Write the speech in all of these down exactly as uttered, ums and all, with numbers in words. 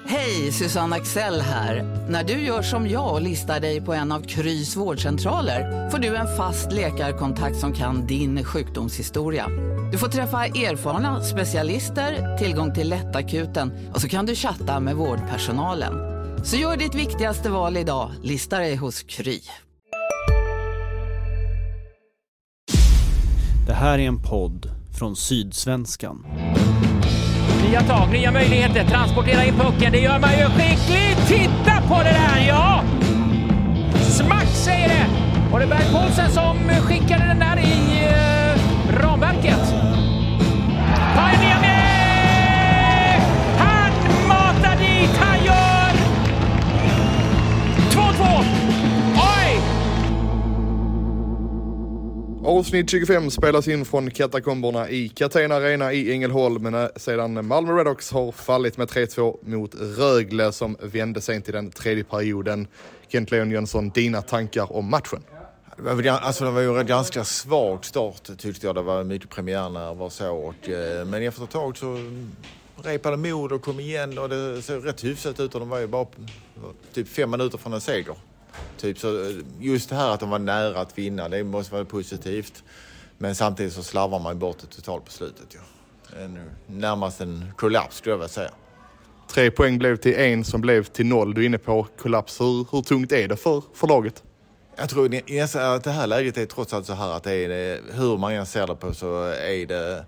Hej, Susanne Axel här. När du gör som jag och listar dig på en av Krys vårdcentraler får du en fast läkarkontakt som kan din sjukdomshistoria. Du får träffa erfarna specialister, tillgång till lättakuten och så kan du chatta med vårdpersonalen. Så gör ditt viktigaste val idag, lista dig hos Kry. Det här är en podd från Sydsvenskan. Nya tag, nya möjligheter, transportera in pucken, det gör man ju skickligt, titta på det där, ja! Smack säger det! Och det är Berg Paulsen som skickade den där i eh, ramverket. Pajaniemi! Han matar dit, han gör två två! Oj! Avsnitt tjugofem spelas in från katakomberna i Catena Arena i Ängelholm sedan Malmö Redhawks har fallit med tre två mot Rögle som vände sig till den tredje perioden. Kent Leon Jönsson, dina tankar om matchen? Det var, alltså det var ju en ganska svag start tyckte jag. Det var mycket premiärnerver och så. Och, men efter ett tag så repade mod och kom igen och det såg rätt hyfsat ut och de var ju bara typ fem minuter från en seger. Typ så just det här att de var nära att vinna, det måste vara positivt. Men samtidigt så slarvar man bort det totalt på slutet. Ja. En, närmast en kollaps skulle jag vilja säga. Tre poäng blev till en som blev till noll. Du är inne på kollaps. Hur, hur tungt är det för, för laget? Jag tror att det här läget är trots allt så här att det är det, hur man än ser det på så är det...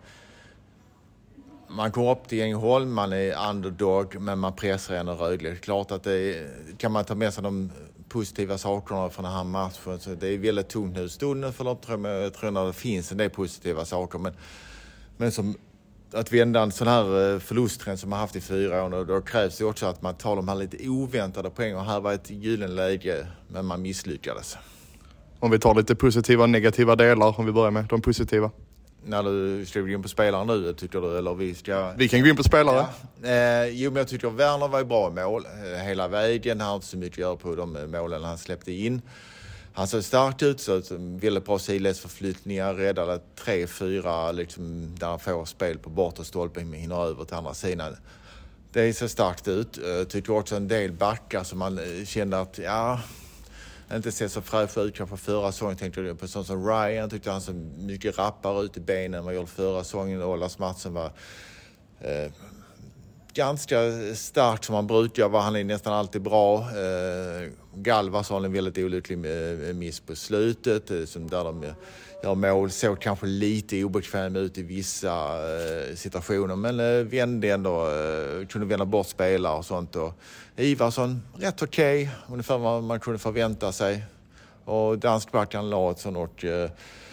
Man kommer upp till Ängelholm, man är underdog men man pressar ändå Rögle. Klart att det kan man ta med sig de positiva sakerna från den här matchen. Så det är väldigt tungt nu stunden för lopp, tror jag, jag tror att det finns en del positiva saker. Men, men som att vända en sån här förlusttrend som man haft i fyra år, då krävs det också att man tar de här lite oväntade poängen. Och här var ett gyllene läge, men man misslyckades. Om vi tar lite positiva och negativa delar, om vi börjar med de positiva. När du ska gå in på spelare nu, tycker du? Eller vi ska... Vi kan gå in på spelare. Ja. Eh, jo, men jag tycker att Werner var i bra mål eh, hela vägen. Han har inte så mycket att göra på de målen han släppte in. Han såg starkt ut, så väldigt bra sidledsförflyttningar, räddade tre fyra liksom, där han får spel på bortre stolpen men hinner över till andra sidan. Det ser starkt ut. Jag tycker också en del backar som man kände att, ja... inte sett så fräsch ut kanske förra säsongen. Tänkte jag på sånt som Ryan. Tyckte han så mycket rappare ut i benen än vad jag gjorde förra säsongen. Olas Mattsson var eh, ganska stark som han brukar vara. Han är nästan alltid bra. Eh, Galvas har en väldigt olycklig miss på slutet. Eh, som där de gör mål. Såg kanske lite obekväm ut i vissa eh, situationer. Men eh, vände ändå. Eh, kunde vända bort spelare och sånt. Och Ivarsson, rätt okej. Okay, ungefär vad man kunde förvänta sig. Och danskbacken Larsson och eh,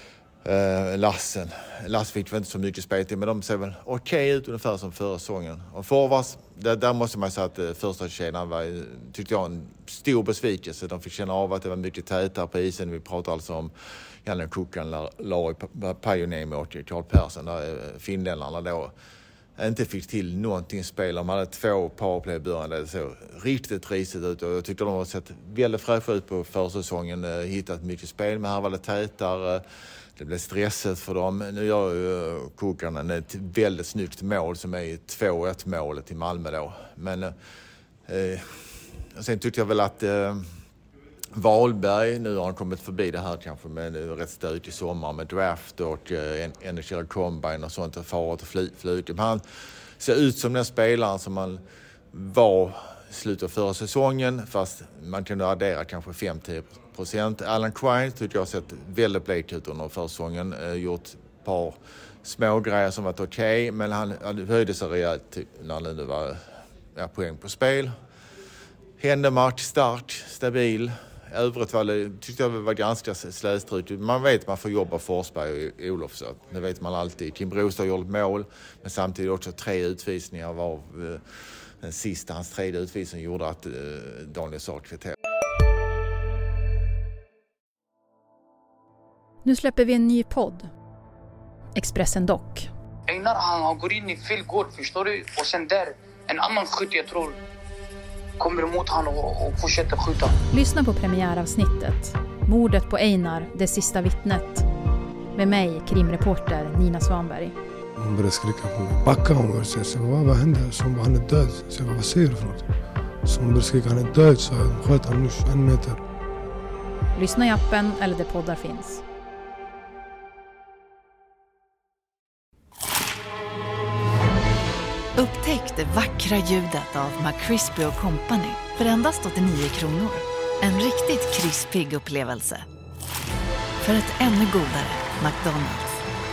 Lassen. Lass fick väl inte så mycket spel till, men de ser väl okej okay ut ungefär som förra säsongen. Och forwards, där, där måste man säga att eh, första kedjan var, tyckte jag, en stor besvikelse. De fick känna av att det var mycket tätare på isen. Vi pratar alltså om Janne Kukan, Lauri Pajaniemi och Karl Persson, där eh, finländarna då inte fick till någonting spel. De hade två powerplay i början. Det såg riktigt risigt ut. Och jag tyckte de har sett väldigt fräscha ut på försäsongen. Hittat mycket spel, men här var det tätare. Det blev stressigt för dem. Nu gör ju Kukan ett väldigt snyggt mål som är två ett målet till Malmö då. Men eh, sen tyckte jag väl att eh, Wahlberg, nu har han kommit förbi det här kanske med rätt stöd i sommar med draft och eh, N H L Combine och sånt och farat och flyt. flyt. Han ser ut som den spelaren som man var i slutet av förra säsongen, fast man kunde addera kanske fem till tio procent. Alan Quine tycker jag har sett väldigt blek ut under förra säsongen. Eh, gjort ett par små grejer som varit okej, okay, men han, han höjde sig rejält när det nu var ja, poäng på spel. Händemark, stark, stabil. Övrigt var det, tyckte jag var ganska slätstrutigt. Man vet man får jobba Forsberg och Olofsson. Det vet man alltid. Kim Brostad har gjort mål, men samtidigt också tre utvisningar var eh, den sista, hans tredje utvisning gjorde att eh, Daniel sa kvittera. Nu släpper vi en ny podd. Expressen Dock. Einar han, han går in i fel gård, förstår du? Och sen där, en annan skytt jag tror kommer emot han och, och fortsätter skjuta. Lyssna på premiäravsnittet. Mordet på Einar, det sista vittnet. Med mig, krimreporter Nina Svanberg. Hon började skrika på mig. Backa, hon började säga. Så vad, vad hände? Så hon bara, han är död. Så jag bara, vad säger du för något? Så hon började skrika, han är död. Så jag sköt han nu en meter. Lyssna i appen eller där poddar finns. Upptäck det vackra ljudet av McCrispy och Company för endast åttionio kronor. En riktigt krispig upplevelse. För ett ännu godare McDonald's.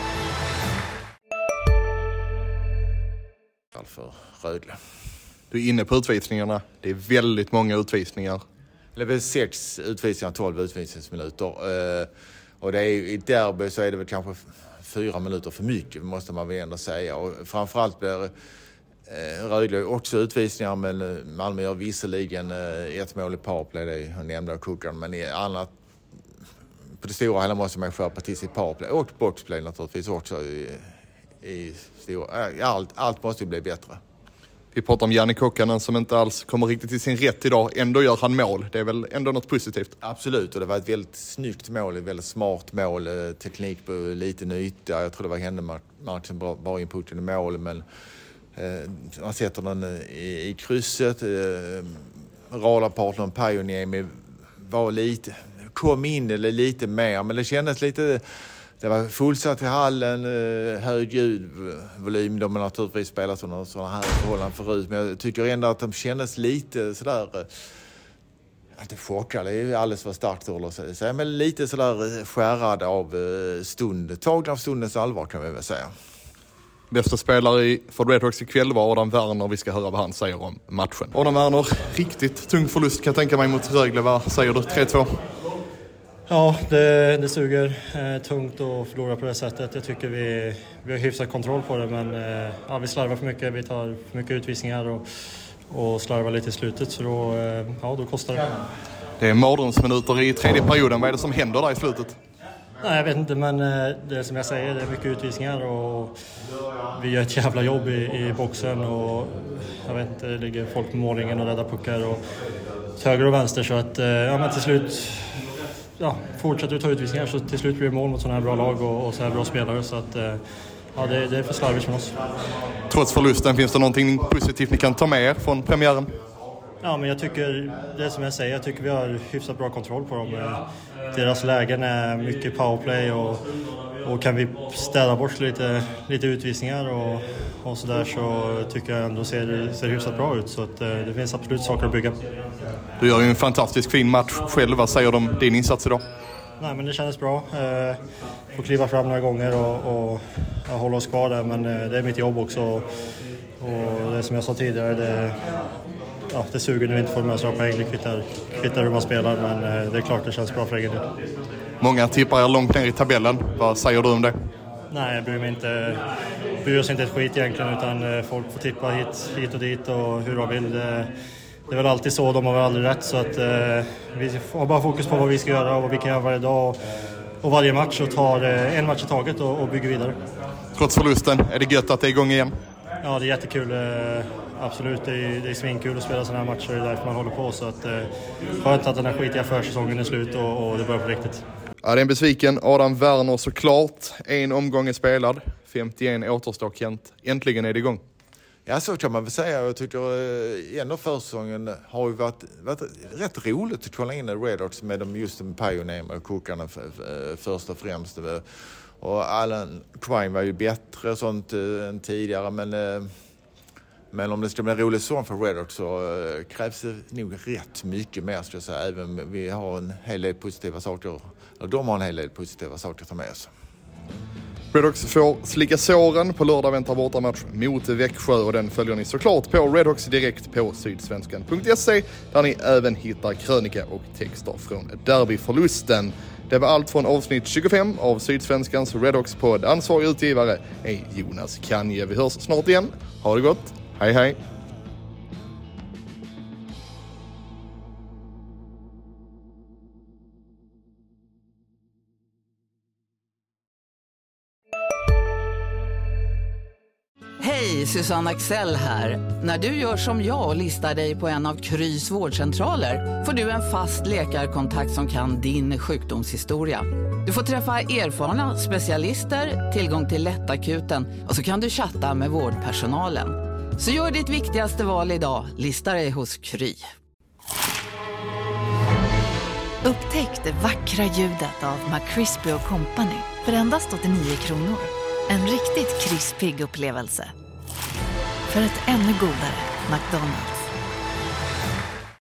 För Rögle. Du är inne på utvisningarna. Det är väldigt många utvisningar. Det är väl sex utvisningar, tolv utvisningsminuter. Uh, och det är, i derby så är det väl kanske fyra minuter för mycket, måste man väl ändå säga. Och framförallt blir uh, Rögle också utvisningar, men Malmö gör visserligen uh, ett mål i powerplay, det är nämnda kukan, men i annat, på det stora hela måste man skärpa till sitt powerplay och boxplay naturligtvis också. I, i stora, uh, allt, allt måste ju bli bättre. Vi pratar om Janne Kokkanen som inte alls kommer riktigt till sin rätt idag. Ändå gör han mål. Det är väl ändå något positivt? Absolut, och det var ett väldigt snyggt mål, ett väldigt smart mål. Teknik på liten yta. Jag tror det var händematchen bra, bra inputen i mål, men eh, man sätter den i, i krysset. Eh, Radarpartnern Pajoniemi var lite, kom in eller lite mer, men det kändes lite... Det var fullsatt i hallen, hög ljudvolym. De har naturligtvis spelat under sådana här förhållanden förut. Men jag tycker ändå att de kändes lite sådär... Att det chockade, det är ju alldeles för starkt att säga. Men lite sådär skärrad av stund. Tagna av stundens allvar kan vi väl säga. Bästa spelare för Redhawks ikväll var Adam Werner. Vi ska höra vad han säger om matchen. Adam Werner, riktigt tung förlust kan jag tänka mig mot Rögle. Vad säger du? tre två? Ja, det, det suger eh, tungt att förlora på det sättet. Jag tycker vi, vi har hyfsat kontroll på det, men eh, ja, vi slarvar för mycket. Vi tar för mycket utvisningar och, och slarvar lite i slutet, så då, eh, ja, då kostar det. Det är mardrömsminuter i tredje perioden. Vad är det som händer där i slutet? Nej, jag vet inte, men eh, det är som jag säger, det är mycket utvisningar och vi gör ett jävla jobb i, i boxen och jag vet inte, det ligger folk på målringen och räddar puckar och till höger och vänster, så att eh, ja, men till slut... Ja, fortsätter att ta utvisningar så till slut blir det mål mot sådana här bra lag och, och så här bra spelare, så att ja, det, det är för slarvigt från oss. Trots förlusten, finns det någonting positivt ni kan ta med er från premiären? Ja, men jag tycker, det som jag säger, jag tycker vi har hyfsat bra kontroll på dem. Deras lägen är mycket powerplay och, och kan vi städa bort lite, lite utvisningar och, och sådär, så tycker jag ändå ser, ser hyfsat bra ut, så att det finns absolut saker att bygga. Du gör ju en fantastisk fin match själv. Vad säger du om din insats idag? Nej, men det kändes bra. Eh, får kliva fram några gånger och, och ja, hålla oss kvar där, men eh, det är mitt jobb också. Och, och det som jag sa tidigare, det, ja, det suger nu inte för mig att slå poäng. Det kvittar, kvittar hur man spelar, men eh, det är klart det känns bra för egen del. Många tippar er långt ner i tabellen. Vad säger du om det? Nej, jag bryr mig inte. Bryr oss inte ett skit egentligen, utan eh, folk får tippa hit, hit och dit och hur de vill. Det, Det är väl alltid så, de har väl aldrig rätt, så att eh, vi har bara fokus på vad vi ska göra och vad vi kan göra varje dag och, och varje match, och tar eh, en match i taget och, och bygger vidare. Trots förlusten, är det gött att det är igång igen? Ja, det är jättekul. Eh, absolut, det är, det är svinkul att spela sådana här matcher, det är därför man håller på, så att eh, skönt att den här skitiga försäsongen är slut och, och det börjar på riktigt. Ja, det är en besviken Adam Werner såklart. En omgång är spelad, femtioen återstår Kent. Äntligen är det igång. Ja, så kan man väl säga. Jag tycker eh, ändå försäsongen har ju varit, varit rätt roligt att kolla in Redhawks med dem, just med Pajoniemi och Kokkanen först och främst. Och Alan Quine var ju bättre och sånt eh, än tidigare, men, eh, men om det ska bli en rolig säsong för Redhawks så eh, krävs det nog rätt mycket mer, ska jag säga. Även vi har en hel del positiva saker, eller de har en hel del positiva saker att ta med oss. Redhawks får slicka såren. På lördag väntar bortamatch mot Växjö och den följer ni såklart på Redhawks direkt på sydsvenskan punkt se, där ni även hittar krönika och texter från derbyförlusten. Det var allt från avsnitt tjugofem av Sydsvenskans Redhawks podd. Ansvarig utgivare är Jonas Kanje. Vi hörs snart igen. Ha det gott. Hej hej. Hej, Susanne Axel här. När du gör som jag och listar dig på en av Krys vårdcentraler får du en fast läkarkontakt som kan din sjukdomshistoria. Du får träffa erfarna specialister, tillgång till lättakuten och så kan du chatta med vårdpersonalen. Så gör ditt viktigaste val idag, lista dig hos Kry. Upptäck det vackra ljudet av McCrispy och Company för endast åttionio kronor. En riktigt krispig upplevelse. För ett ännu godare McDonald's.